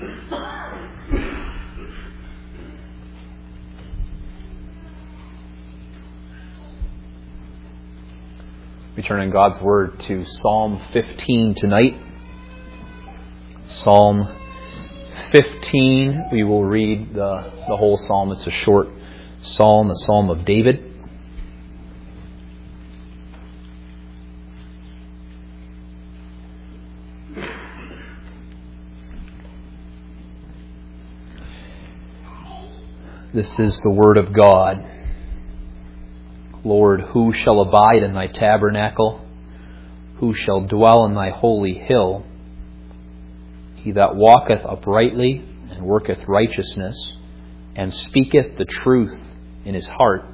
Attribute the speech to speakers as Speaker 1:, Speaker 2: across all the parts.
Speaker 1: We turn in God's Word to Psalm 15 tonight. Psalm 15, we will read the whole psalm. It's a short psalm, the Psalm of David. This is the Word of God. Lord, who shall abide in thy tabernacle? Who shall dwell in thy holy hill? He that walketh uprightly and worketh righteousness, and speaketh the truth in his heart.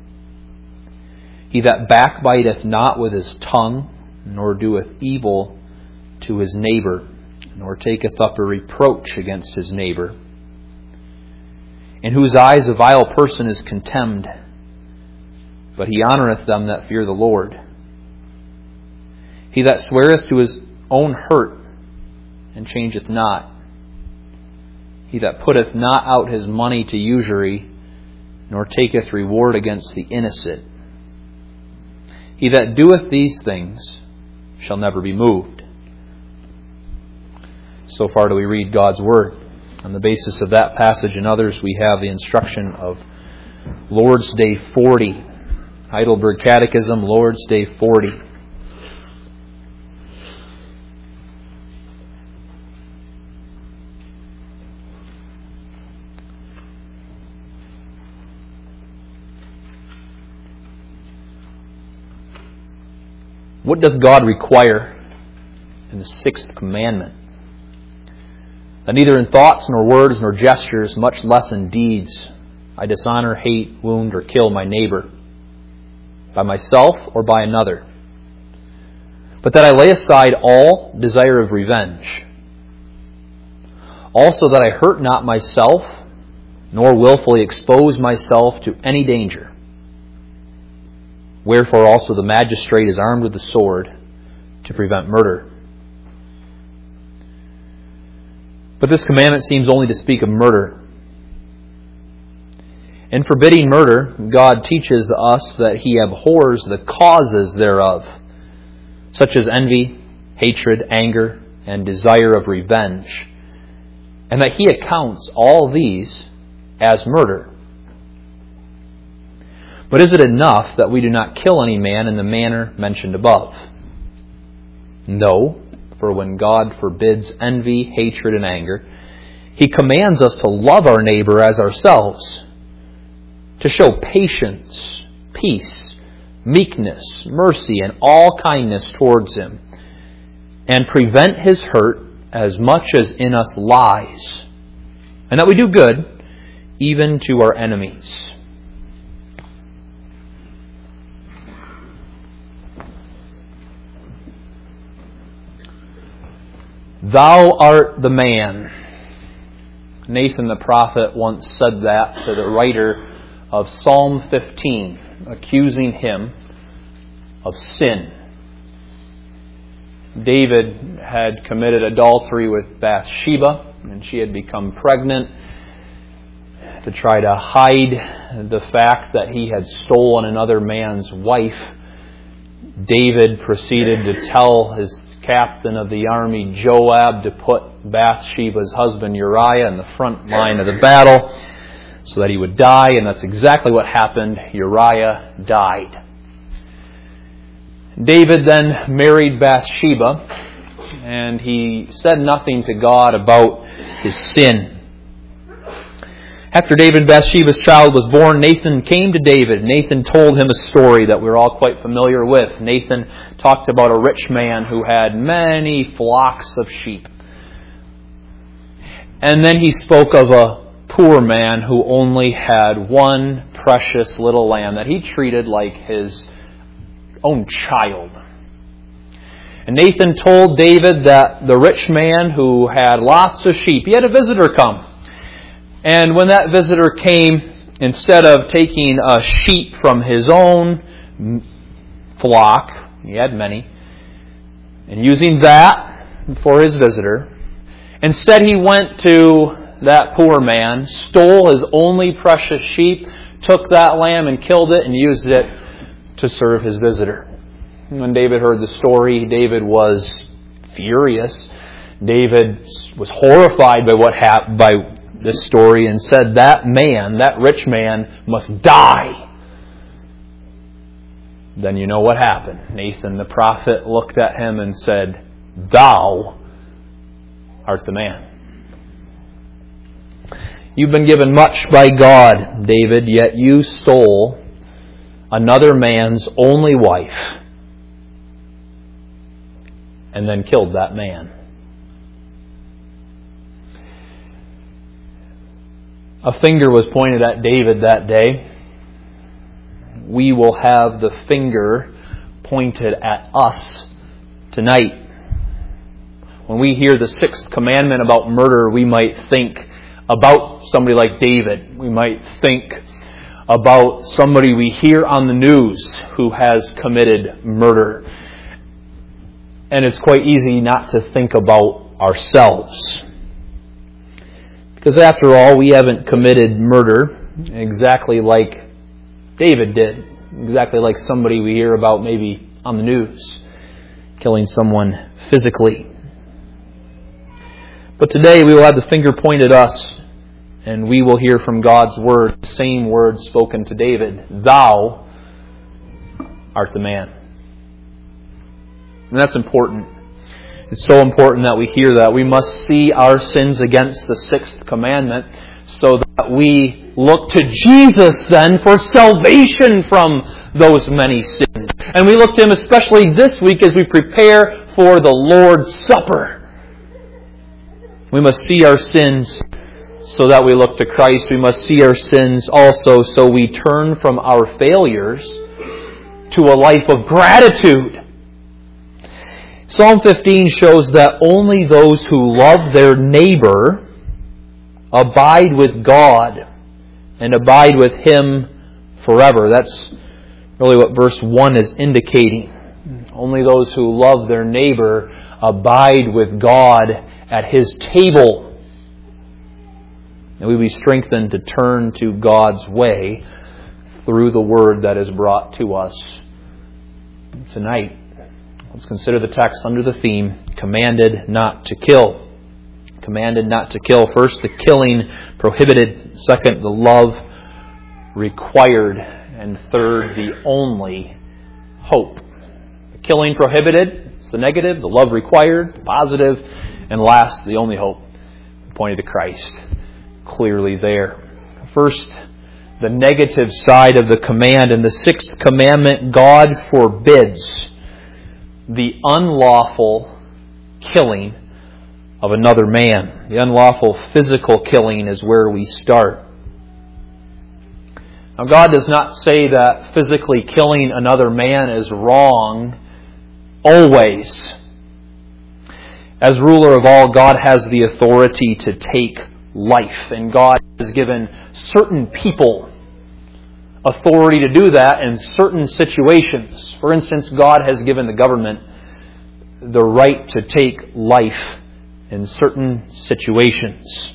Speaker 1: He that backbiteth not with his tongue, nor doeth evil to his neighbor, nor taketh up a reproach against his neighbor. In whose eyes a vile person is contemned, but he honoureth them that fear the Lord. He that sweareth to his own hurt, and changeth not. He that putteth not out his money to usury, nor taketh reward against the innocent. He that doeth these things shall never be moved. So far do we read God's Word. On the basis of that passage and others, we have the instruction of Lord's Day 40. Heidelberg Catechism, Lord's Day 40. What doth God require in the sixth commandment? That neither in thoughts, nor words, nor gestures, much less in deeds, I dishonor, hate, wound, or kill my neighbor, by myself or by another. But that I lay aside all desire of revenge. Also that I hurt not myself, nor willfully expose myself to any danger. Wherefore also the magistrate is armed with the sword to prevent murder. But this commandment seems only to speak of murder. In forbidding murder, God teaches us that He abhors the causes thereof, such as envy, hatred, anger, and desire of revenge, and that He accounts all these as murder. But is it enough that we do not kill any man in the manner mentioned above? No, for when God forbids envy, hatred, and anger, He commands us to love our neighbor as ourselves, to show patience, peace, meekness, mercy, and all kindness towards him, and prevent his hurt as much as in us lies, and that we do good even to our enemies. Thou art the man. Nathan the prophet once said that to the writer of Psalm 15, accusing him of sin. David had committed adultery with Bathsheba, and she had become pregnant. To try to hide the fact that he had stolen another man's wife, David proceeded to tell his captain of the army, Joab, to put Bathsheba's husband Uriah in the front line of the battle so that he would die, and that's exactly what happened. Uriah died. David then married Bathsheba, and he said nothing to God about his sin. After David and Bathsheba's child was born, Nathan came to David. Nathan told him a story that we're all quite familiar with. Nathan talked about a rich man who had many flocks of sheep. And then he spoke of a poor man who only had one precious little lamb that he treated like his own child. And Nathan told David that the rich man who had lots of sheep, he had a visitor come. And when that visitor came, instead of taking a sheep from his own flock, he had many, and using that for his visitor, Instead, he went to that poor man, stole his only precious sheep, took that lamb and killed it and used it to serve his visitor. When David heard the story, David was furious. David was horrified by this story and said, that man, that rich man, must die. Then you know what happened. Nathan the prophet looked at him and said, thou art the man. You've been given much by God, David, yet you stole another man's only wife and then killed that man. A finger was pointed at David that day. We will have the finger pointed at us tonight. When we hear the sixth commandment about murder, we might think about somebody like David. We might think about somebody we hear on the news who has committed murder. And it's quite easy not to think about ourselves. Because after all, we haven't committed murder exactly like David did. Exactly like somebody we hear about maybe on the news, killing someone physically. But today we will have the finger pointed at us, and we will hear from God's word, the same words spoken to David. Thou art the man. And that's important. It's so important that we hear that. We must see our sins against the sixth commandment so that we look to Jesus then for salvation from those many sins. And we look to Him especially this week as we prepare for the Lord's Supper. We must see our sins so that we look to Christ. We must see our sins also so we turn from our failures to a life of gratitude. Psalm 15 shows that only those who love their neighbor abide with God and abide with Him forever. That's really what verse 1 is indicating. Only those who love their neighbor abide with God at His table. And we be strengthened to turn to God's way through the word that is brought to us tonight. Let's consider the text under the theme, commanded not to kill. Commanded not to kill. First, the killing prohibited. Second, the love required. And third, the only hope. The killing prohibited, it's the negative. The love required, the positive. And last, the only hope, pointed to Christ. Clearly there. First, the negative side of the command. In the sixth commandment, God forbids the unlawful killing of another man. The unlawful physical killing is where we start. Now, God does not say that physically killing another man is wrong always. As ruler of all, God has the authority to take life, and God has given certain people authority to do that in certain situations. For instance, God has given the government the right to take life in certain situations.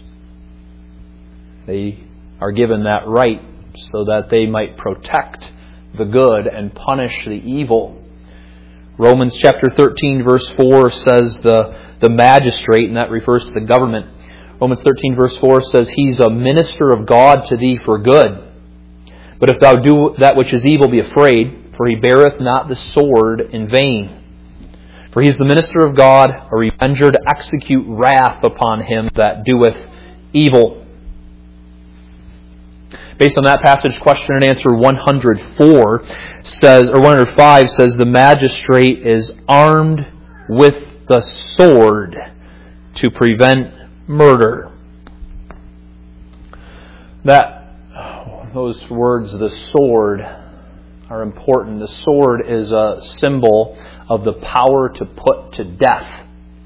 Speaker 1: They are given that right so that they might protect the good and punish the evil. Romans chapter 13 verse 4 says the magistrate, and that refers to the government. Romans 13 verse 4 says, He's a minister of God to thee for good. But if thou do that which is evil, be afraid, for he beareth not the sword in vain. For he is the minister of God, a revenger to execute wrath upon him that doeth evil. Based on that passage, question and answer 104 says, or 105 says, the magistrate is armed with the sword to prevent murder. Those words, the sword, are important. The sword is a symbol of the power to put to death.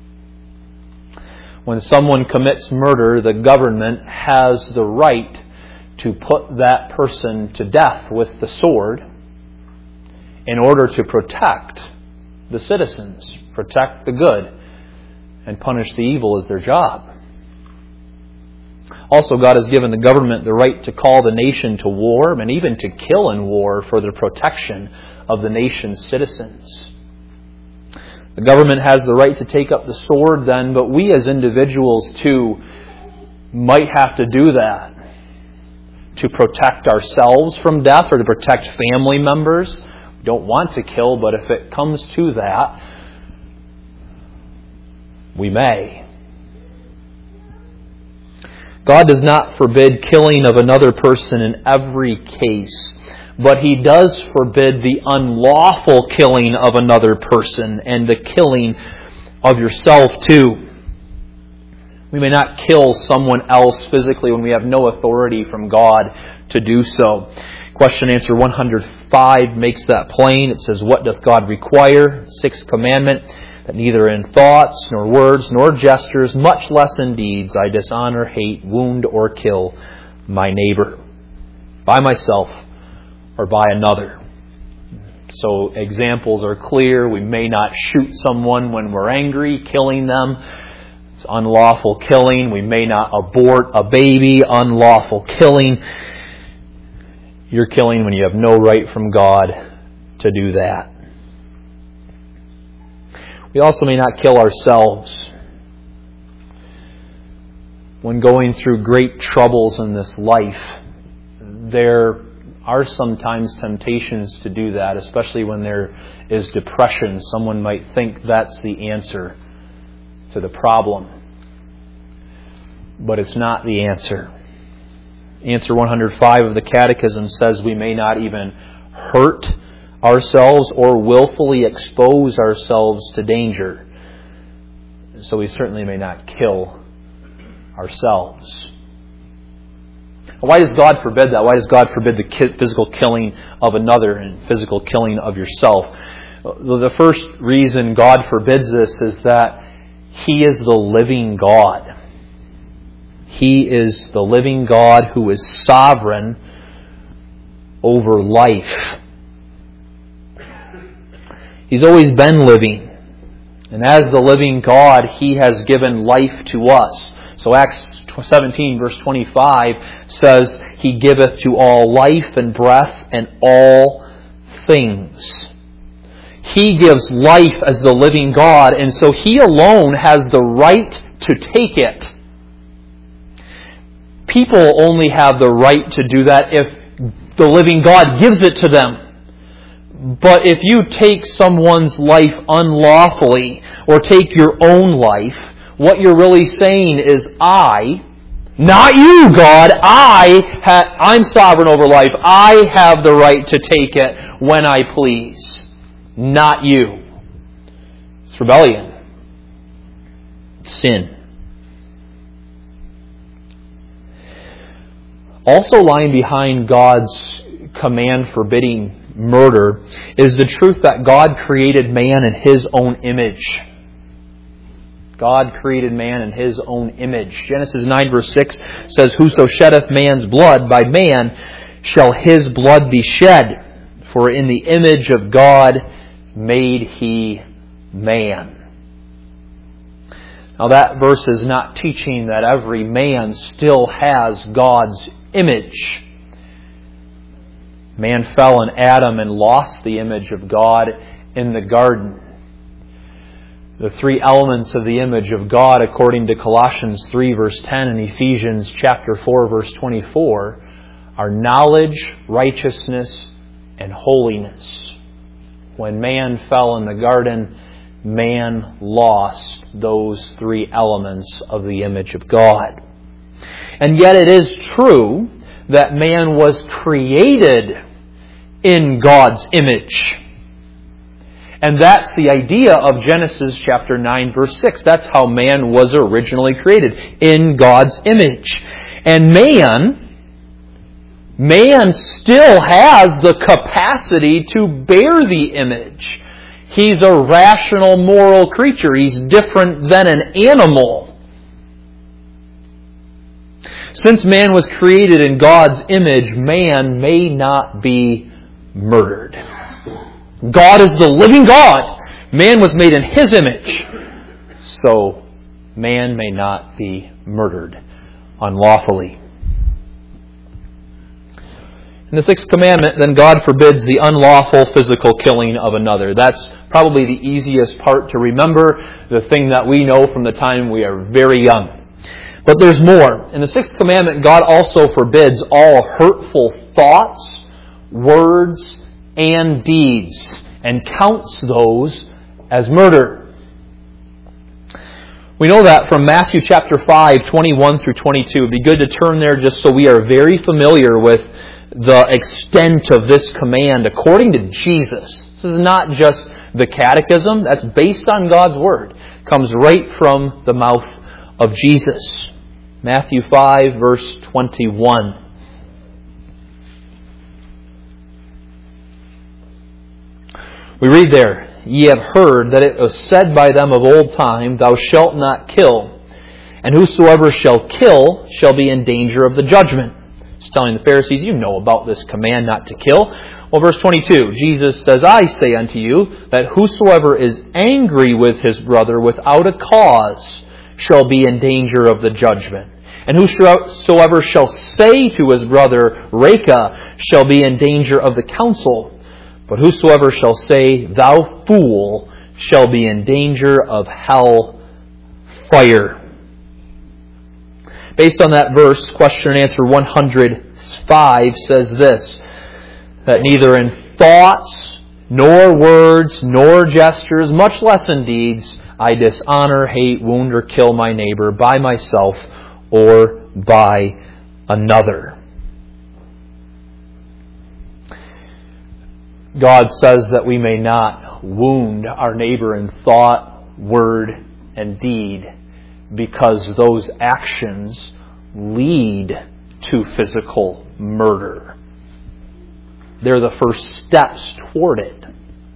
Speaker 1: When someone commits murder, the government has the right to put that person to death with the sword in order to protect the citizens, protect the good, and punish the evil is their job. Also, God has given the government the right to call the nation to war and even to kill in war for the protection of the nation's citizens. The government has the right to take up the sword then, but we as individuals too might have to do that to protect ourselves from death or to protect family members. We don't want to kill, but if it comes to that, we may. God does not forbid killing of another person in every case, but He does forbid the unlawful killing of another person and the killing of yourself too. We may not kill someone else physically when we have no authority from God to do so. Question answer 105 makes that plain. It says, "What doth God require?" Sixth commandment, that neither in thoughts, nor words, nor gestures, much less in deeds, I dishonor, hate, wound, or kill my neighbor, by myself or by another. So examples are clear. We may not shoot someone when we're angry, killing them. It's unlawful killing. We may not abort a baby, unlawful killing. You're killing when you have no right from God to do that. We also may not kill ourselves. When going through great troubles in this life, there are sometimes temptations to do that, especially when there is depression. Someone might think that's the answer to the problem. But it's not the answer. Answer 105 of the Catechism says we may not even hurt ourselves or willfully expose ourselves to danger. So we certainly may not kill ourselves. Why does God forbid that? Why does God forbid the physical killing of another and physical killing of yourself? The first reason God forbids this is that He is the living God. He is the living God who is sovereign over life. He's always been living. And as the living God, He has given life to us. So Acts 17 verse 25 says, He giveth to all life and breath and all things. He gives life as the living God, and so He alone has the right to take it. People only have the right to do that if the living God gives it to them. But if you take someone's life unlawfully, or take your own life, what you're really saying is, I, not you, God, I'm sovereign over life. I have the right to take it when I please. Not you. It's rebellion. It's sin. Also lying behind God's command forbidding murder is the truth that God created man in His own image. God created man in His own image. Genesis 9 verse 6 says, Whoso sheddeth man's blood, by man shall his blood be shed. For in the image of God made He man. Now that verse is not teaching that every man still has God's image. Man fell in Adam and lost the image of God in the garden. The three elements of the image of God, according to Colossians 3 verse 10 and Ephesians chapter 4 verse 24, are knowledge, righteousness, and holiness. When man fell in the garden, man lost those three elements of the image of God. And yet it is true that man was created in God's image. And that's the idea of Genesis chapter 9 verse 6. That's how man was originally created, in God's image. And man still has the capacity to bear the image. He's a rational, moral creature. He's different than an animal. Since man was created in God's image, man may not be murdered. God is the living God. Man was made in His image. So man may not be murdered unlawfully. In the sixth commandment, then God forbids the unlawful physical killing of another. That's probably the easiest part to remember, the thing that we know from the time we are very young. But there's more. In the sixth commandment, God also forbids all hurtful thoughts, words, and deeds, and counts those as murder. We know that from Matthew chapter 5, 21 through 22. It would be good to turn there just so we are very familiar with the extent of this command according to Jesus. This is not just the catechism. That's based on God's Word. It comes right from the mouth of Jesus. Matthew 5, verse 21. We read there, "Ye have heard that it was said by them of old time, Thou shalt not kill, and whosoever shall kill shall be in danger of the judgment." He's telling the Pharisees, you know about this command not to kill. Well, verse 22, Jesus says, "I say unto you, that whosoever is angry with his brother without a cause shall be in danger of the judgment. And whosoever shall say to his brother, Reka, shall be in danger of the council. But whosoever shall say, Thou fool, shall be in danger of hell fire." Based on that verse, question and answer 105 says this, that neither in thoughts, nor words, nor gestures, much less in deeds, I dishonor, hate, wound, or kill my neighbor by myself or by another. God says that we may not wound our neighbor in thought, word, and deed, because those actions lead to physical murder. They're the first steps toward it.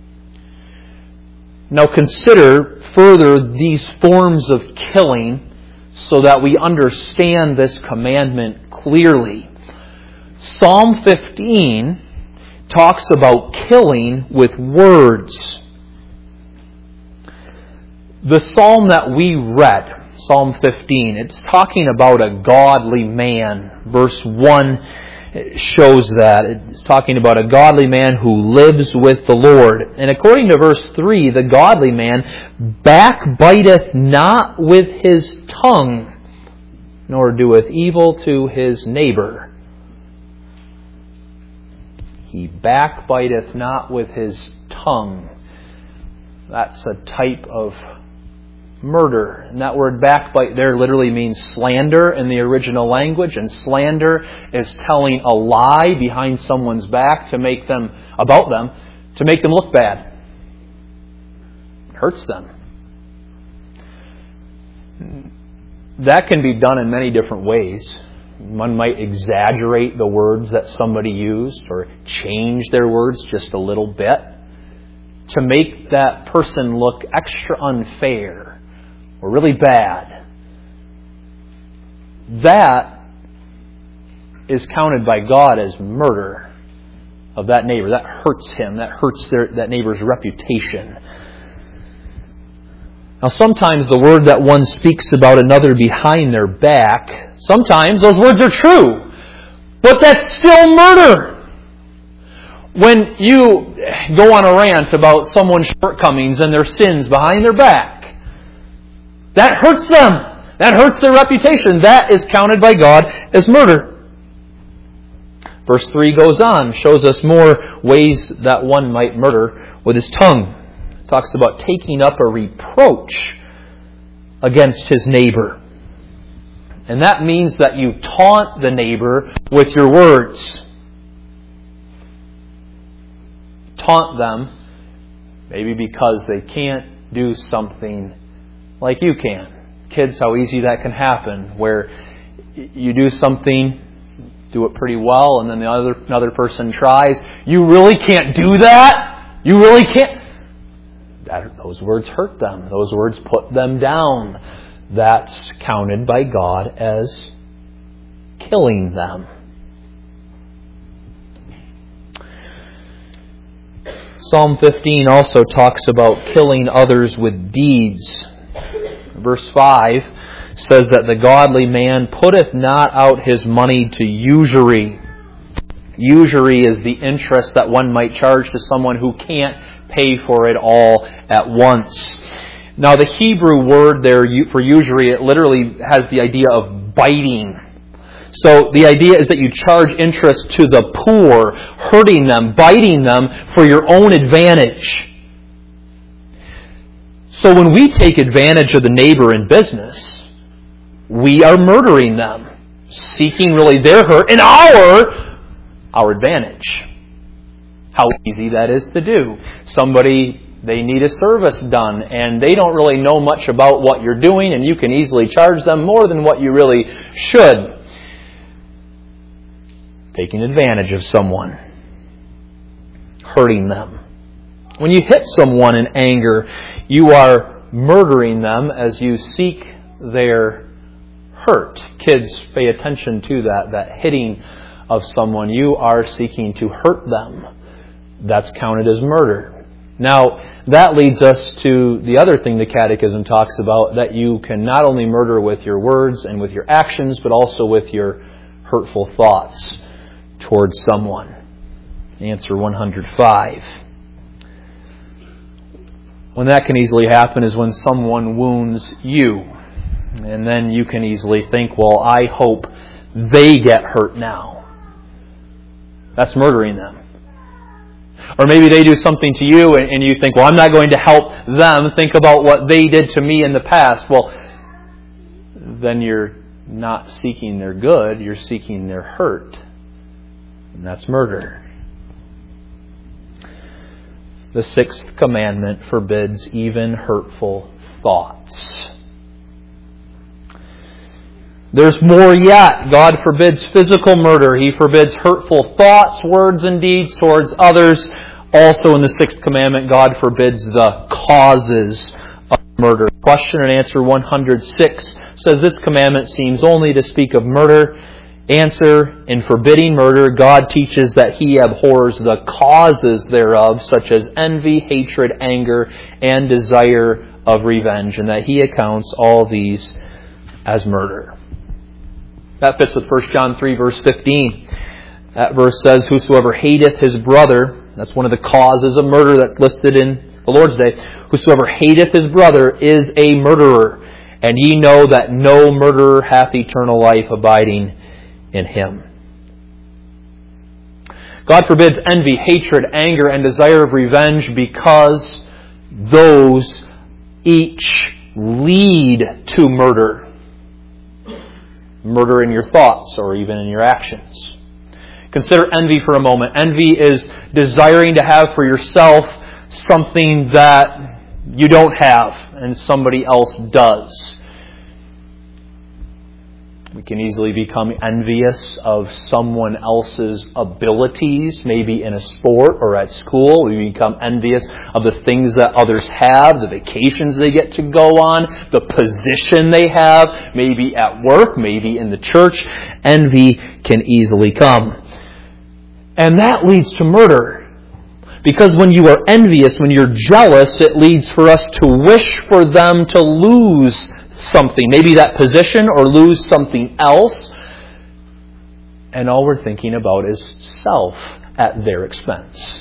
Speaker 1: Now consider further these forms of killing so that we understand this commandment clearly. Psalm 15 talks about killing with words. The psalm that we read, Psalm 15, it's talking about a godly man. Verse 1 shows that. It's talking about a godly man who lives with the Lord. And according to verse 3, the godly man backbiteth not with his tongue, nor doeth evil to his neighbor. He backbiteth not with his tongue. That's a type of murder. And that word backbite there literally means slander in the original language. And slander is telling a lie behind someone's back to make them, about them, to make them look bad. It hurts them. That can be done in many different ways. One might exaggerate the words that somebody used or change their words just a little bit to make that person look extra unfair or really bad. That is counted by God as murder of that neighbor. That hurts him. That hurts that neighbor's reputation. Now sometimes the word that one speaks about another behind their back, sometimes those words are true, but that's still murder. When you go on a rant about someone's shortcomings and their sins behind their back, that hurts them. That hurts their reputation. That is counted by God as murder. Verse 3 goes on, shows us more ways that one might murder with his tongue. It talks about taking up a reproach against his neighbor. And that means that you taunt the neighbor with your words. Taunt them, maybe because they can't do something like you can. Kids, how easy that can happen, where you do something, do it pretty well, and then another person tries. You really can't do that? You really can't? Those words hurt them. Those words put them down. That's counted by God as killing them. Psalm 15 also talks about killing others with deeds. verse 5, says that the godly man putteth not out his money to usury. Usury is the interest that one might charge to someone who can't pay for it all at once. Now the Hebrew word there for usury, it literally has the idea of biting. So the idea is that you charge interest to the poor, hurting them, biting them for your own advantage. So when we take advantage of the neighbor in business, we are murdering them, seeking really their hurt and our advantage. How easy that is to do. Somebody, they need a service done, and they don't really know much about what you're doing, and you can easily charge them more than what you really should. Taking advantage of someone. Hurting them. When you hit someone in anger, you are murdering them as you seek their hurt. Kids, pay attention to that hitting of someone. You are seeking to hurt them. That's counted as murder. Now, that leads us to the other thing the Catechism talks about, that you can not only murder with your words and with your actions, but also with your hurtful thoughts towards someone. Answer 105. When that can easily happen is when someone wounds you. And then you can easily think, well, I hope they get hurt now. That's murdering them. Or maybe they do something to you and you think, well, I'm not going to help them. Think about what they did to me in the past. Well, then you're not seeking their good, you're seeking their hurt. And that's murder. The sixth commandment forbids even hurtful thoughts. There's more yet. God forbids physical murder. He forbids hurtful thoughts, words, and deeds towards others. Also in the sixth commandment, God forbids the causes of murder. Question and answer 106 says this commandment seems only to speak of murder. Answer, in forbidding murder, God teaches that He abhors the causes thereof, such as envy, hatred, anger, and desire of revenge, and that He accounts all these as murder. That fits with 1 John 3, verse 15. That verse says, whosoever hateth his brother, that's one of the causes of murder that's listed in the Lord's Day, whosoever hateth his brother is a murderer, and ye know that no murderer hath eternal life abiding in him. God forbids envy, hatred, anger, and desire of revenge because those each lead to murder. Murder in your thoughts or even in your actions. Consider envy for a moment. Envy is desiring to have for yourself something that you don't have and somebody else does. We can easily become envious of someone else's abilities, maybe in a sport or at school. We become envious of the things that others have, the vacations they get to go on, the position they have, maybe at work, maybe in the church. Envy can easily come. And that leads to murder. Because when you are envious, when you're jealous, it leads for us to wish for them to lose something, maybe that position, or lose something else. And all we're thinking about is self at their expense.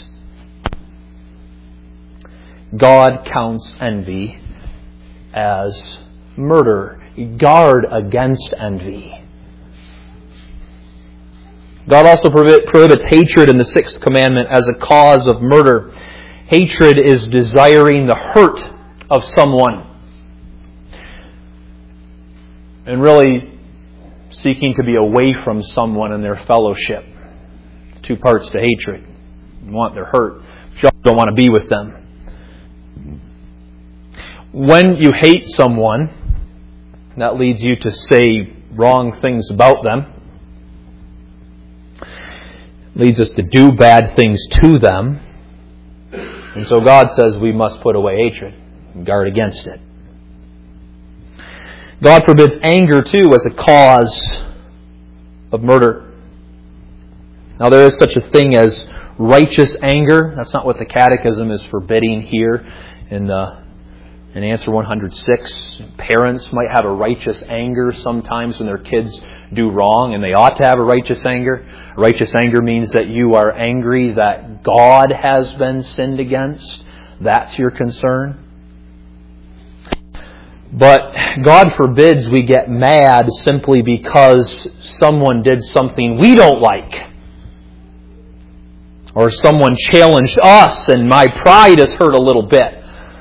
Speaker 1: God counts envy as murder. Guard against envy. God also prohibits hatred in the sixth commandment as a cause of murder. Hatred is desiring the hurt of someone. And really seeking to be away from someone in their fellowship. Two parts to hatred. You want their hurt, but you don't want to be with them. When you hate someone, that leads you to say wrong things about them. It leads us to do bad things to them. And so God says we must put away hatred and guard against it. God forbids anger, too, as a cause of murder. Now, there is such a thing as righteous anger. That's not what the Catechism is forbidding here in In answer 106, parents might have a righteous anger sometimes when their kids do wrong, and they ought to have a righteous anger. A righteous anger means that you are angry that God has been sinned against. That's your concern. But God forbids we get mad simply because someone did something we don't like. Or someone challenged us and my pride is hurt a little bit.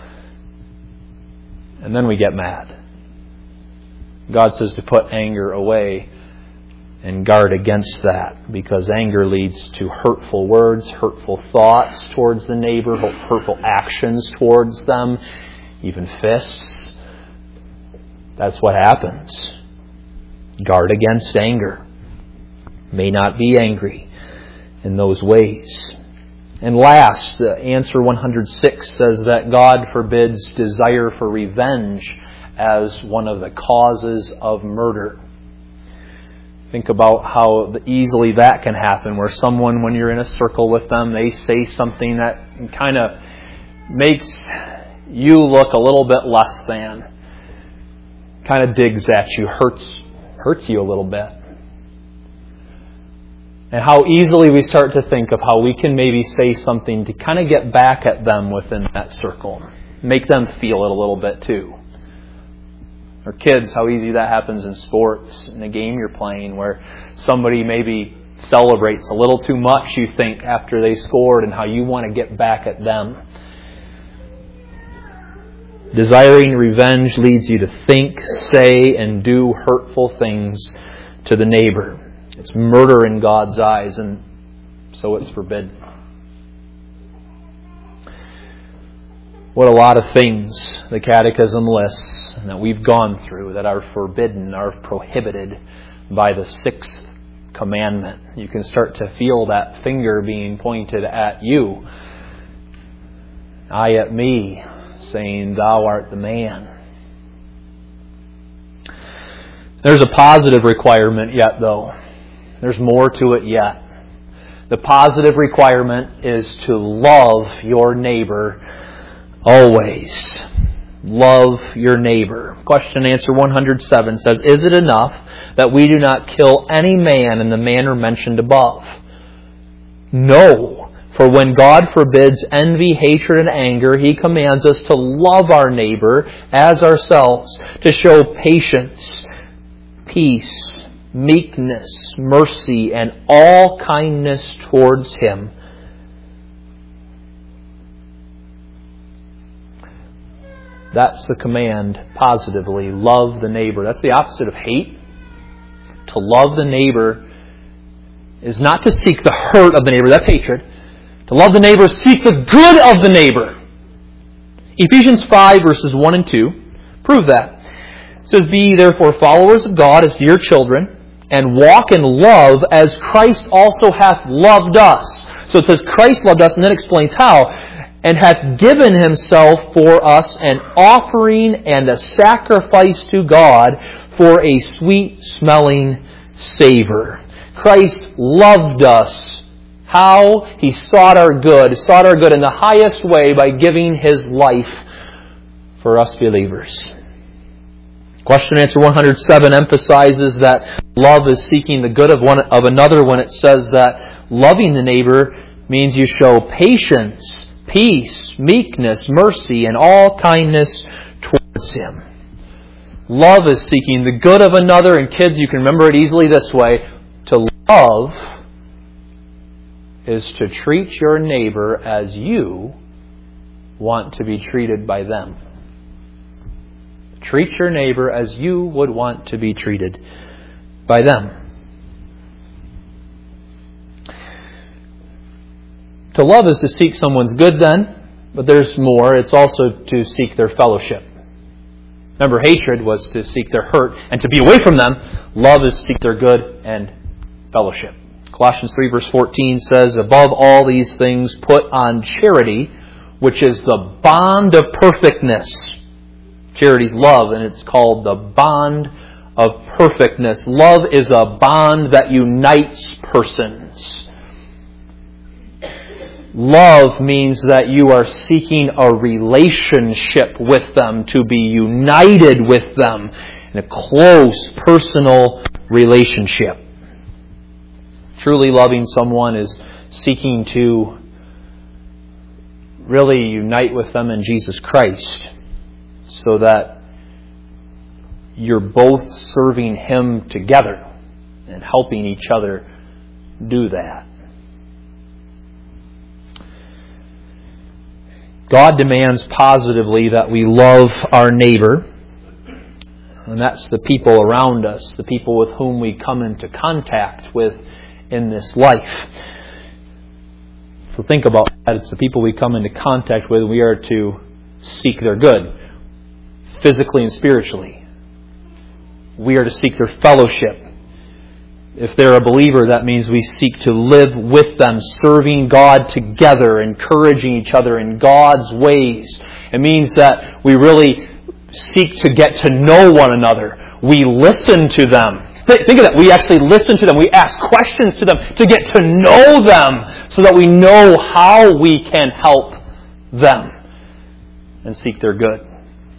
Speaker 1: And then we get mad. God says to put anger away and guard against that, because anger leads to hurtful words, hurtful thoughts towards the neighbor, hurtful actions towards them, even fists. That's what happens. Guard against anger. May not be angry in those ways. And last, answer 106 says that God forbids desire for revenge as one of the causes of murder. Think about how easily that can happen, where someone, when you're in a circle with them, they say something that kind of makes you look a little bit less than, kind of digs at you, hurts you a little bit. And how easily we start to think of how we can maybe say something to kind of get back at them within that circle. Make them feel it a little bit too. Or kids, how easy that happens in sports, in a game you're playing, where somebody maybe celebrates a little too much, you think, after they scored, and how you want to get back at them. Desiring revenge leads you to think, say, and do hurtful things to the neighbor. It's murder in God's eyes, and so it's forbidden. What a lot of things the Catechism lists and that we've gone through that are forbidden, are prohibited by the 6th commandment. You can start to feel that finger being pointed at you. I at me, saying, "Thou art the man." There's a positive requirement yet, though. There's more to it yet. The positive requirement is to love your neighbor always. Love your neighbor. Question and answer 107 says, "Is it enough that we do not kill any man in the manner mentioned above?" No. For when God forbids envy, hatred, and anger, He commands us to love our neighbor as ourselves, to show patience, peace, meekness, mercy, and all kindness towards him. That's the command positively. Love the neighbor. That's the opposite of hate. To love the neighbor is not to seek the hurt of the neighbor. That's hatred. To love the neighbor is seek the good of the neighbor. Ephesians 5 verses 1 and 2 prove that. It says, "Be ye therefore followers of God as dear children, and walk in love as Christ also hath loved us." So it says Christ loved us, and then explains how. "And hath given Himself for us an offering and a sacrifice to God for a sweet-smelling savor." Christ loved us. How? He sought our good in the highest way by giving His life for us believers. Question and answer 107 emphasizes that love is seeking the good of another when it says that loving the neighbor means you show patience, peace, meekness, mercy, and all kindness towards him. Love is seeking the good of another, and kids, you can remember it easily this way. To love is to treat your neighbor as you want to be treated by them. Treat your neighbor as you would want to be treated by them. To love is to seek someone's good then, but there's more. It's also to seek their fellowship. Remember, hatred was to seek their hurt and to be away from them. Love is to seek their good and fellowship. Colossians 3 verse 14 says, "Above all these things put on charity, which is the bond of perfectness." Charity's love, and it's called the bond of perfectness. Love is a bond that unites persons. Love means that you are seeking a relationship with them, to be united with them in a close, personal relationship. Truly loving someone is seeking to really unite with them in Jesus Christ, so that you're both serving Him together and helping each other do that. God demands positively that we love our neighbor, and that's the people around us, the people with whom we come into contact with in this life. So think about that. It's the people we come into contact with. We are to seek their good, physically and spiritually. We are to seek their fellowship. If they're a believer, that means we seek to live with them, serving God together, encouraging each other in God's ways. It means that we really seek to get to know one another. We listen to them. Think of that. We actually listen to them. We ask questions to them to get to know them, so that we know how we can help them and seek their good.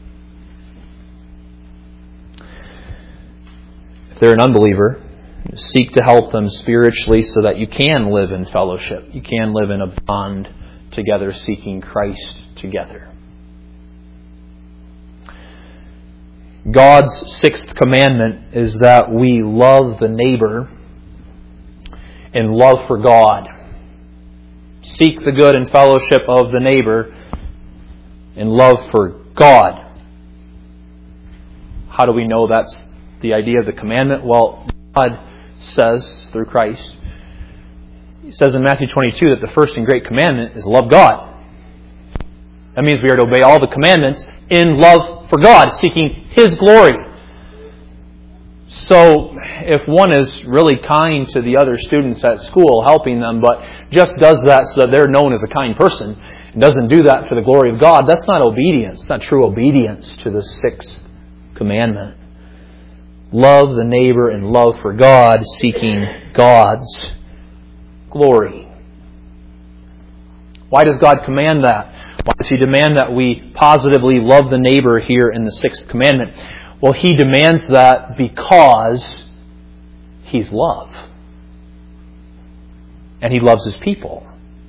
Speaker 1: If they're an unbeliever, seek to help them spiritually so that you can live in fellowship. You can live in a bond together, seeking Christ together. God's sixth commandment is that we love the neighbor in love for God. Seek the good and fellowship of the neighbor in love for God. How do we know that's the idea of the commandment? Well, God says through Christ, He says in Matthew 22 that the first and great commandment is love God. That means we are to obey all the commandments in love for God, seeking His glory. So if one is really kind to the other students at school, helping them, but just does that so that they're known as a kind person, and doesn't do that for the glory of God, that's not obedience. It's not true obedience to the sixth commandment. Love the neighbor in love for God, seeking God's glory. Why does God command that? Why does He demand that we positively love the neighbor here in the sixth commandment? Well, He demands that because He's love. And He loves His people.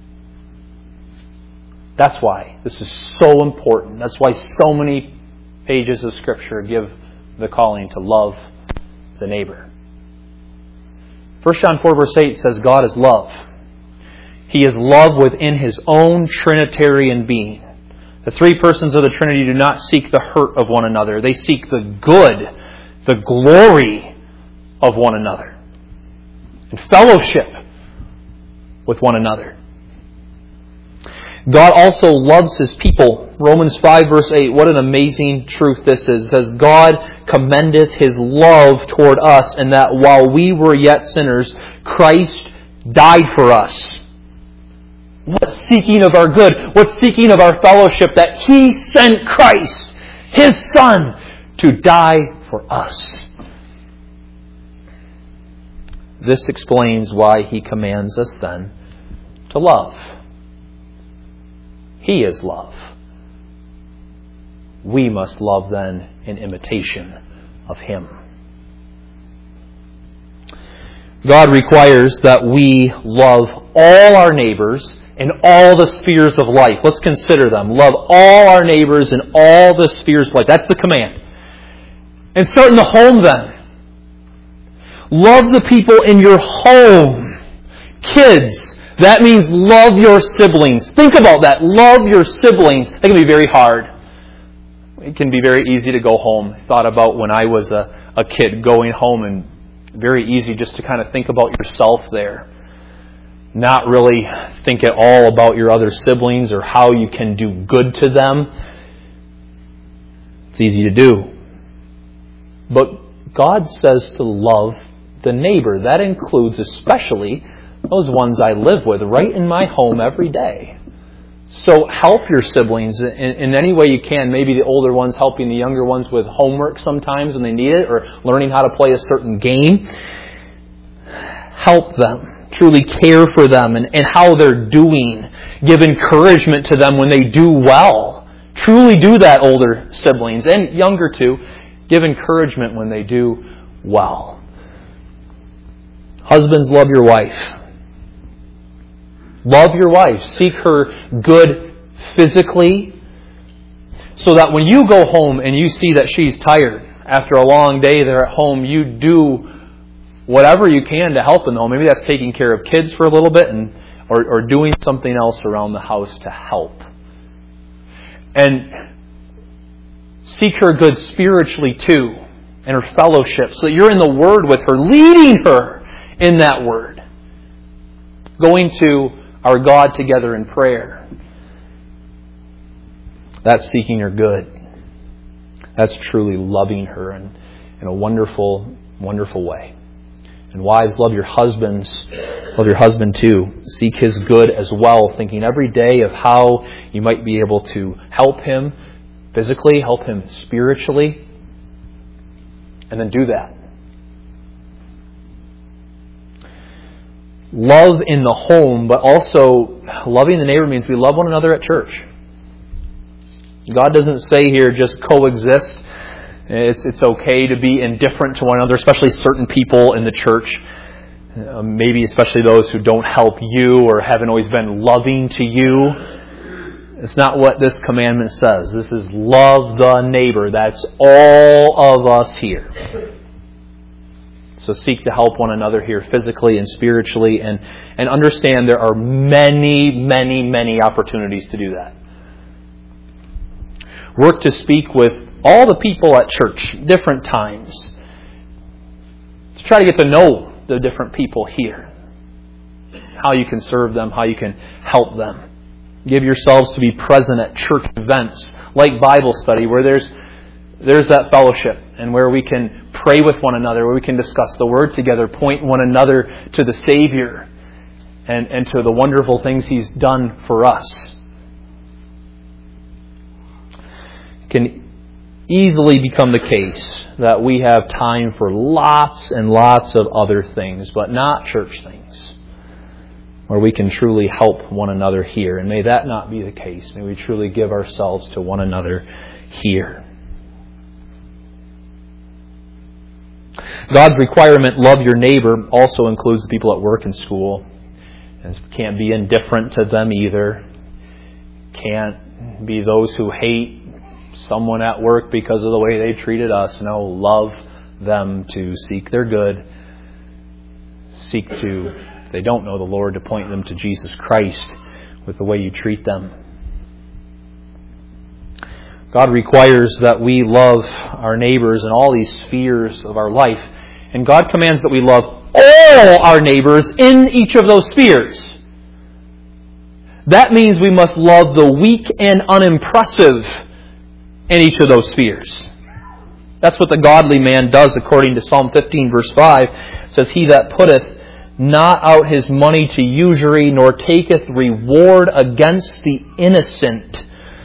Speaker 1: That's why this is so important. That's why so many pages of Scripture give the calling to love the neighbor. 1 John 4 verse 8 says God is love. He is love within His own Trinitarian being. The three persons of the Trinity do not seek the hurt of one another. They seek the good, the glory of one another, and fellowship with one another. God also loves His people. Romans 5 verse 8, what an amazing truth this is. It says, God commendeth His love toward us, in that while we were yet sinners, Christ died for us. What seeking of our good, what seeking of our fellowship, that He sent Christ, His Son, to die for us. This explains why He commands us then to love. He is love. We must love then in imitation of Him. God requires that we love all our neighbors in all the spheres of life. Let's consider them. Love all our neighbors in all the spheres of life. That's the command. And start in the home then. Love the people in your home. Kids, that means love your siblings. Think about that. Love your siblings. That can be very hard. It can be very easy to go home. I thought about when I was a kid going home, and very easy just to kind of think about yourself there. Not really think at all about your other siblings or how you can do good to them. It's easy to do. But God says to love the neighbor. That includes especially those ones I live with right in my home every day. So help your siblings in any way you can. Maybe the older ones helping the younger ones with homework sometimes when they need it, or learning how to play a certain game. Help them. Truly care for them and how they're doing. Give encouragement to them when they do well. Truly do that, older siblings, and younger too. Give encouragement when they do well. Husbands, love your wife. Love your wife. Seek her good physically, so that when you go home and you see that she's tired after a long day there at home, you do whatever you can to help in the home. Maybe that's taking care of kids for a little bit or doing something else around the house to help. And seek her good spiritually too, and her fellowship, so that you're in the Word with her, leading her in that Word. Going to our God together in prayer. That's seeking her good. That's truly loving her in a wonderful, wonderful way. And wives, love your husbands. Love your husband too. Seek his good as well, thinking every day of how you might be able to help him physically, help him spiritually, and then do that. Love in the home, but also loving the neighbor means we love one another at church. God doesn't say here just coexist. It's okay to be indifferent to one another, especially certain people in the church. Maybe especially those who don't help you or haven't always been loving to you. It's not what this commandment says. This is love the neighbor. That's all of us here. So seek to help one another here physically and spiritually, and understand there are many, many, many opportunities to do that. Work to speak with all the people at church, different times. To try to get to know the different people here. How you can serve them, how you can help them. Give yourselves to be present at church events, like Bible study, where there's that fellowship, and where we can pray with one another, where we can discuss the Word together, point one another to the Savior, and to the wonderful things He's done for us. It can easily become the case that we have time for lots and lots of other things, but not church things, where we can truly help one another here. And may that not be the case. May we truly give ourselves to one another here. God's requirement, love your neighbor, also includes the people at work and school. And can't be indifferent to them either. Can't be those who hate someone at work because of the way they treated us. No, love them, to seek their good. Seek to, if they don't know the Lord, to point them to Jesus Christ with the way you treat them. God requires that we love our neighbors in all these spheres of our life. And God commands that we love all our neighbors in each of those spheres. That means we must love the weak and unimpressive in each of those spheres. That's what the godly man does, according to Psalm 15, verse 5. It says, "He that putteth not out his money to usury, nor taketh reward against the innocent."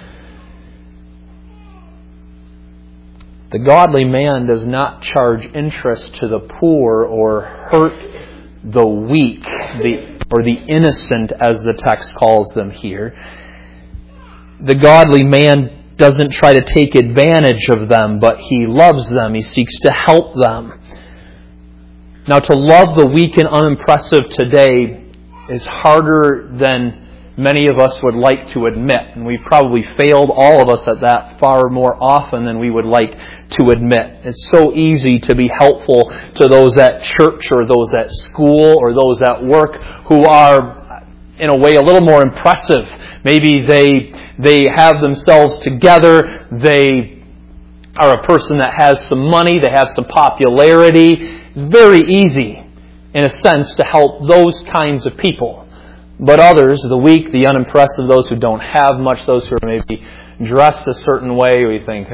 Speaker 1: The godly man does not charge interest to the poor or hurt the weak, or the innocent, as the text calls them here. The godly man doesn't try to take advantage of them, but he loves them. He seeks to help them. Now, to love the weak and unimpressive today is harder than many of us would like to admit. And we've probably failed, all of us, at that far more often than we would like to admit. It's so easy to be helpful to those at church or those at school or those at work who are, in a way, a little more impressive. Maybe they have themselves together. They are a person that has some money. They have some popularity. It's very easy, in a sense, to help those kinds of people. But others, the weak, the unimpressive, those who don't have much, those who are maybe dressed a certain way, we think,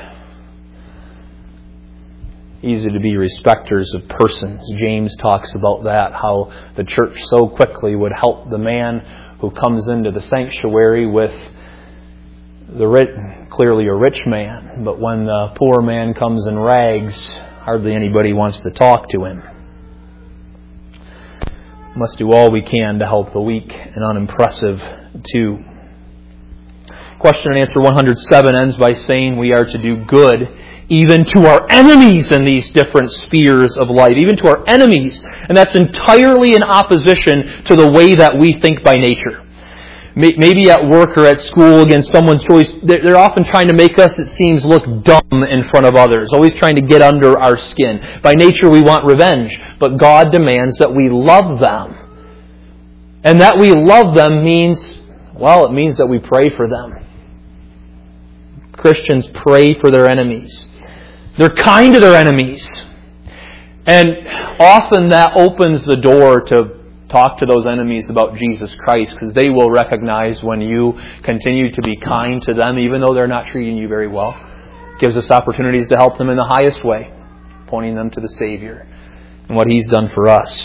Speaker 1: easy to be respecters of persons. James talks about that, how the church so quickly would help the man who comes into the sanctuary with the rich, clearly a rich man. But when the poor man comes in rags, hardly anybody wants to talk to him. We must do all we can to help the weak and unimpressive too. Question and answer 107 ends by saying we are to do good even to our enemies in these different spheres of life, even to our enemies. And that's entirely in opposition to the way that we think by nature. Maybe at work or at school, again, someone's always, they're often trying to make us, it seems, look dumb in front of others, always trying to get under our skin. By nature, we want revenge, but God demands that we love them. And that we love them means, well, it means that we pray for them. Christians pray for their enemies. They're kind to their enemies. And often that opens the door to talk to those enemies about Jesus Christ, because they will recognize when you continue to be kind to them, even though they're not treating you very well. It gives us opportunities to help them in the highest way, pointing them to the Savior and what He's done for us.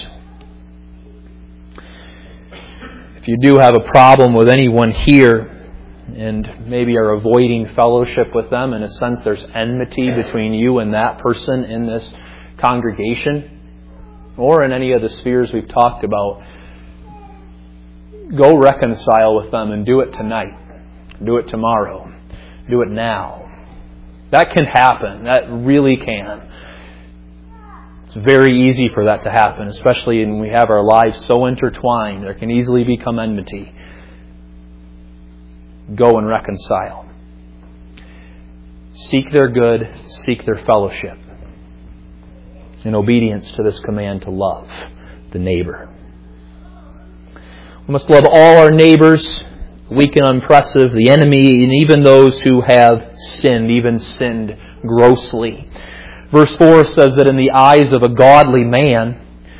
Speaker 1: If you do have a problem with anyone here, and maybe are avoiding fellowship with them, in a sense there's enmity between you and that person in this congregation, or in any of the spheres we've talked about, go reconcile with them and do it tonight. Do it tomorrow. Do it now. That can happen. That really can. It's very easy for that to happen, especially when we have our lives so intertwined. There can easily become enmity. Go and reconcile. Seek their good. Seek their fellowship. In obedience to this command to love the neighbor. We must love all our neighbors, weak and unimpressive, the enemy, and even those who have sinned, even sinned grossly. Verse 4 says that in the eyes of a godly man,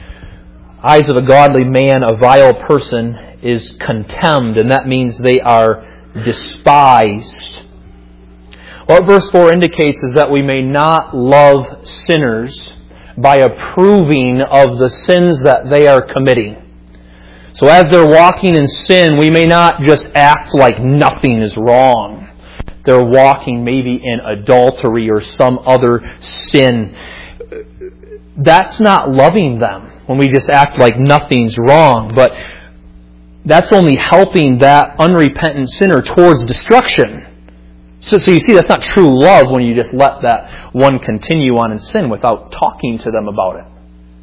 Speaker 1: a vile person is contemned, and that means they are despised. What verse 4 indicates is that we may not love sinners by approving of the sins that they are committing. So as they're walking in sin, we may not just act like nothing is wrong. They're walking maybe in adultery or some other sin. That's not loving them when we just act like nothing's wrong, but that's only helping that unrepentant sinner towards destruction. So you see, that's not true love when you just let that one continue on in sin without talking to them about it.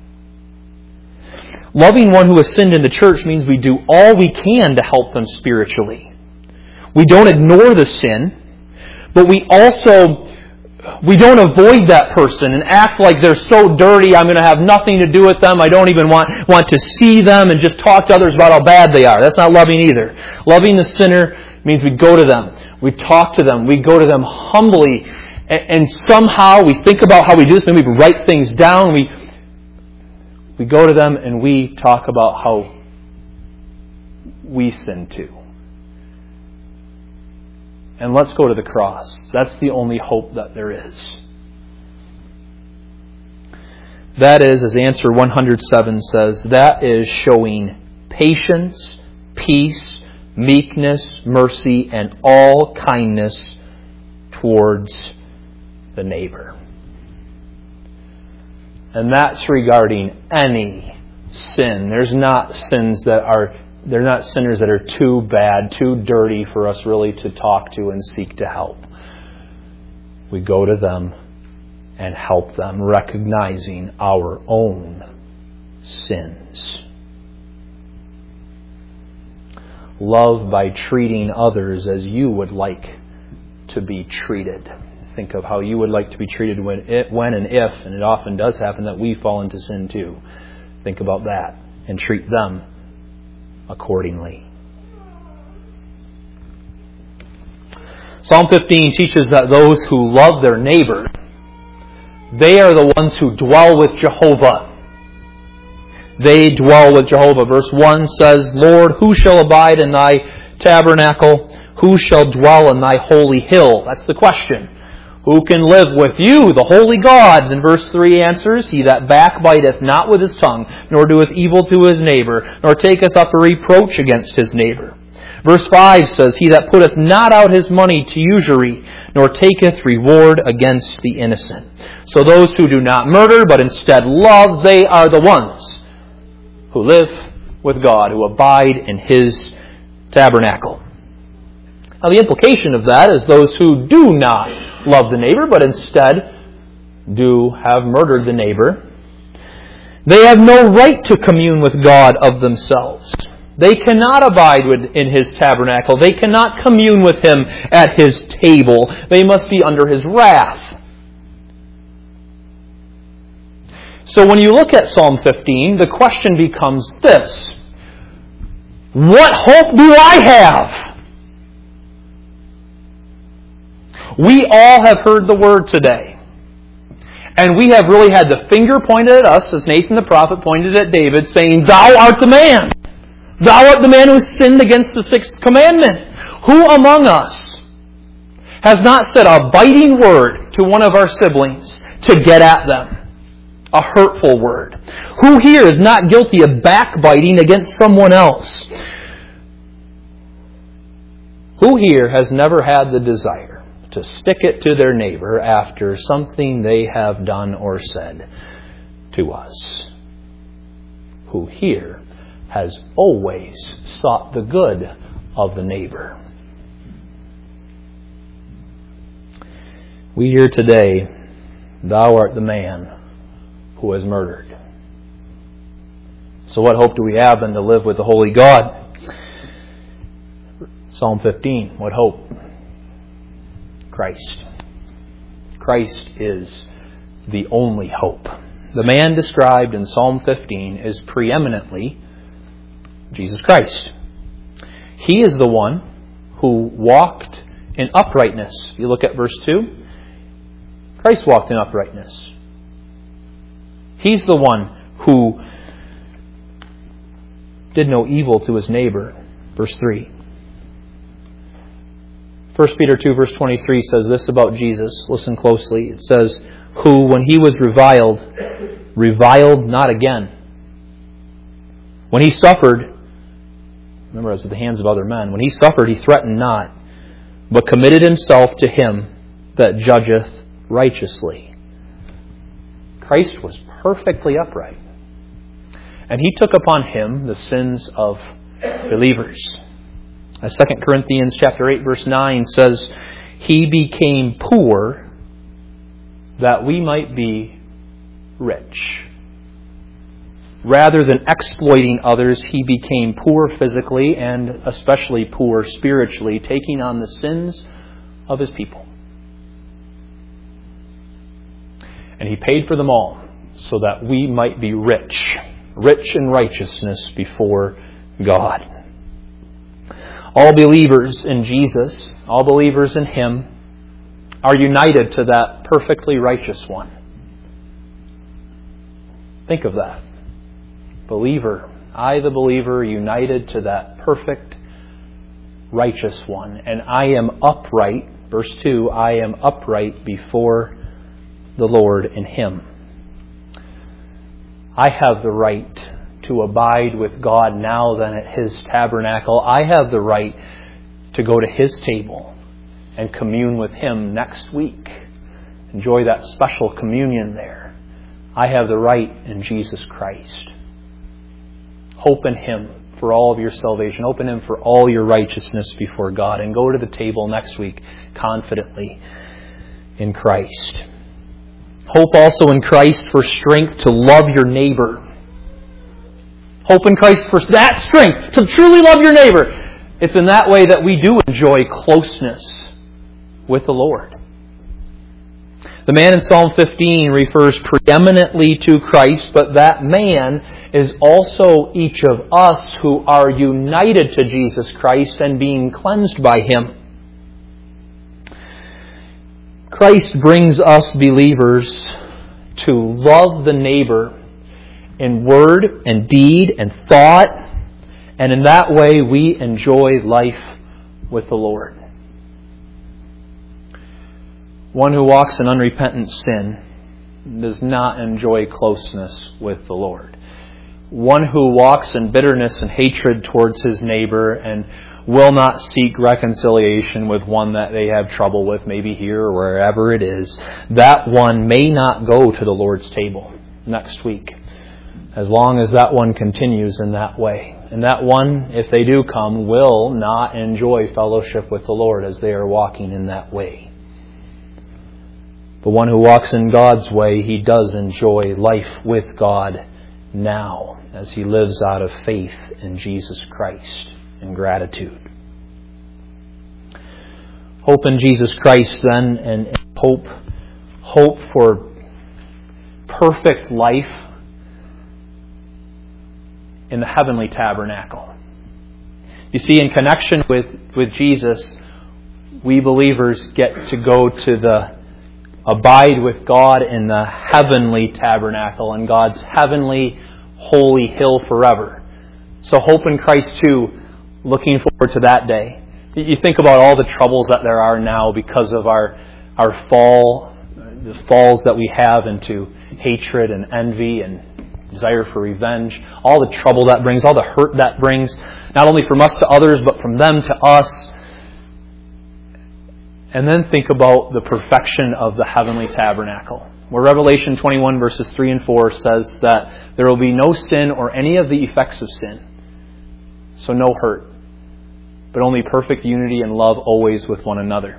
Speaker 1: Loving one who has sinned in the church means we do all we can to help them spiritually. We don't ignore the sin, but we don't avoid that person and act like they're so dirty, I'm going to have nothing to do with them, I don't even want to see them, and just talk to others about how bad they are. That's not loving either. Loving the sinner means we go to them, we talk to them, we go to them humbly, and somehow we think about how we do this, maybe we write things down, we go to them and we talk about how we sin too. And let's go to the cross. That's the only hope that there is. That is, as answer 107 says, that is showing patience, peace, meekness, mercy, and all kindness towards the neighbor. And that's regarding any sin. They're not sinners that are too bad, too dirty for us really to talk to and seek to help. We go to them and help them, recognizing our own sins. Love by treating others as you would like to be treated. Think of how you would like to be treated when and if, and it often does happen that we fall into sin too. Think about that and treat them accordingly. Psalm 15 teaches that those who love their neighbor, they are the ones who dwell with Jehovah. They dwell with Jehovah. Verse 1 says, Lord, who shall abide in thy tabernacle? Who shall dwell in thy holy hill? That's the question. Who can live with you, the holy God? Then verse 3 answers, He that backbiteth not with his tongue, nor doeth evil to his neighbor, nor taketh up a reproach against his neighbor. Verse 5 says, He that putteth not out his money to usury, nor taketh reward against the innocent. So those who do not murder, but instead love, they are the ones who live with God, who abide in His tabernacle. Now the implication of that is those who do not love the neighbor, but instead do have murdered the neighbor, they have no right to commune with God of themselves. They cannot abide in His tabernacle. They cannot commune with Him at His table. They must be under His wrath. So when you look at Psalm 15, the question becomes this: what hope do I have? We all have heard the word today. And we have really had the finger pointed at us, as Nathan the prophet pointed at David, saying, "Thou art the man. Thou art the man who sinned against the sixth commandment." Who among us has not said a biting word to one of our siblings to get at them? A hurtful word. Who here is not guilty of backbiting against someone else? Who here has never had the desire to stick it to their neighbor after something they have done or said to us? Who here has always sought the good of the neighbor? We hear today, "Thou art the man who has murdered." So what hope do we have then to live with the holy God? Psalm 15, what hope? Christ. Christ is the only hope. The man described in Psalm 15 is preeminently Jesus Christ. He is the one who walked in uprightness. If you look at verse 2, Christ walked in uprightness. He's the one who did no evil to his neighbor. Verse 3. 1 Peter 2 verse 23 says this about Jesus. Listen closely. It says, "Who, when He was reviled not again. When He suffered," remember, it was at the hands of other men. "When He suffered, He threatened not, but committed Himself to Him that judgeth righteously." Christ was perfectly upright. And He took upon Him the sins of believers. As 2 Corinthians chapter 8 verse 9 says, "He became poor that we might be rich." Rather than exploiting others, He became poor physically and especially poor spiritually, taking on the sins of His people. And He paid for them all so that we might be rich in righteousness before God. All believers in Jesus, all believers in Him, are united to that perfectly righteous one. Think of that. Believer, I the believer, united to that perfect righteous one. And I am upright, verse 2, I am upright before the Lord in Him. I have the right to abide with God now than at His tabernacle. I have the right to go to His table and commune with Him next week. Enjoy that special communion there. I have the right in Jesus Christ. Hope in Him for all of your salvation. Hope in Him for all your righteousness before God. And go to the table next week confidently in Christ. Hope also in Christ for strength to love your neighbor. Hope in Christ for that strength to truly love your neighbor. It's in that way that we do enjoy closeness with the Lord. The man in Psalm 15 refers preeminently to Christ, but that man is also each of us who are united to Jesus Christ and being cleansed by Him. Christ brings us believers to love the neighbor in word and deed and thought, and in that way we enjoy life with the Lord. One who walks in unrepentant sin does not enjoy closeness with the Lord. One who walks in bitterness and hatred towards his neighbor and will not seek reconciliation with one that they have trouble with, maybe here or wherever it is, that one may not go to the Lord's table next week. as long as that one continues in that way. And that one, if they do come, will not enjoy fellowship with the Lord as they are walking in that way. The one who walks in God's way, he does enjoy life with God now as he lives out of faith in Jesus Christ and gratitude. Hope in Jesus Christ then, and hope for perfect life in the heavenly tabernacle. You see, in connection with Jesus, we believers get to go to abide with God in the heavenly tabernacle, in God's heavenly holy hill forever. So hope in Christ too, looking forward to that day. You think about all the troubles that there are now because of our fall, the falls that we have into hatred and envy and desire for revenge, all the trouble that brings, all the hurt that brings, not only from us to others, but from them to us. And then think about the perfection of the heavenly tabernacle, where Revelation 21 verses 3 and 4 says that there will be no sin or any of the effects of sin. So no hurt, but only perfect unity and love always with one another.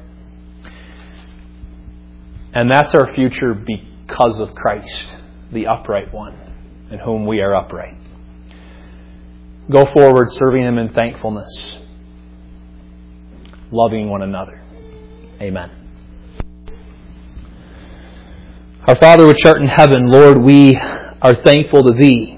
Speaker 1: And that's our future because of Christ, the upright one, in whom we are upright. Go forward serving Him in thankfulness, loving one another. Amen. Our Father which art in heaven, Lord, we are thankful to Thee.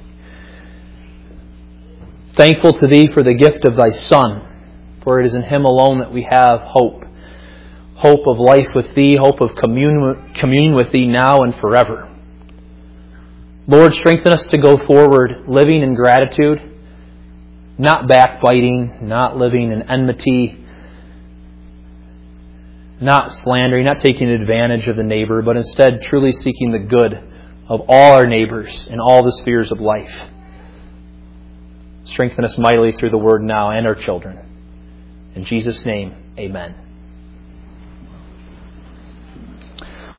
Speaker 1: Thankful to Thee for the gift of Thy Son, for it is in Him alone that we have hope. Hope of life with Thee, hope of communion with Thee now and forever. Lord, strengthen us to go forward living in gratitude, not backbiting, not living in enmity, not slandering, not taking advantage of the neighbor, but instead truly seeking the good of all our neighbors in all the spheres of life. Strengthen us mightily through the Word now and our children. In Jesus' name, amen.